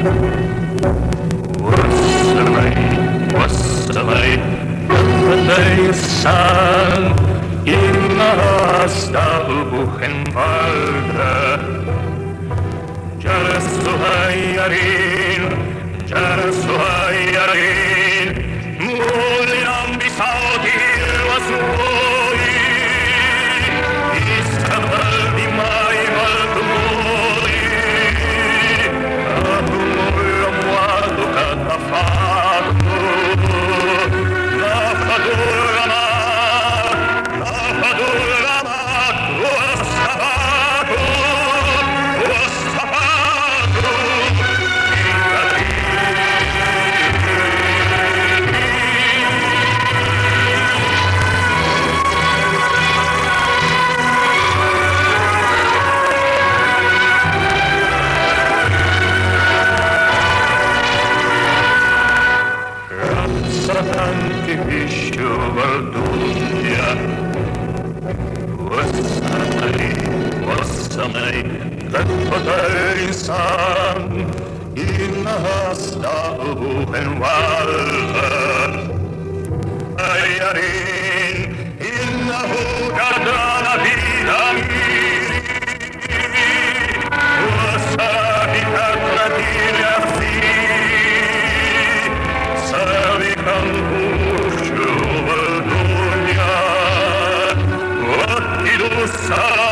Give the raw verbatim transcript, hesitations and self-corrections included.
Wassamay, wassamay, insan inasta ubuhen vardı. Jarası hayarin, jarası hayarin, mulinam bisaudir vasui. İstabal dimay valtumuli, ahumulam wadu katafatu, nafadurama, nafadurama, wasabatu, wasabatu, Сатанки еще вардунья. Wassamay, wassamay, gatfatar insan inasta ubuhen vardı. Ayarin innahu kadana bidamiri wasabika kratil yafsiri sabikan ushu valdunya wattidu sa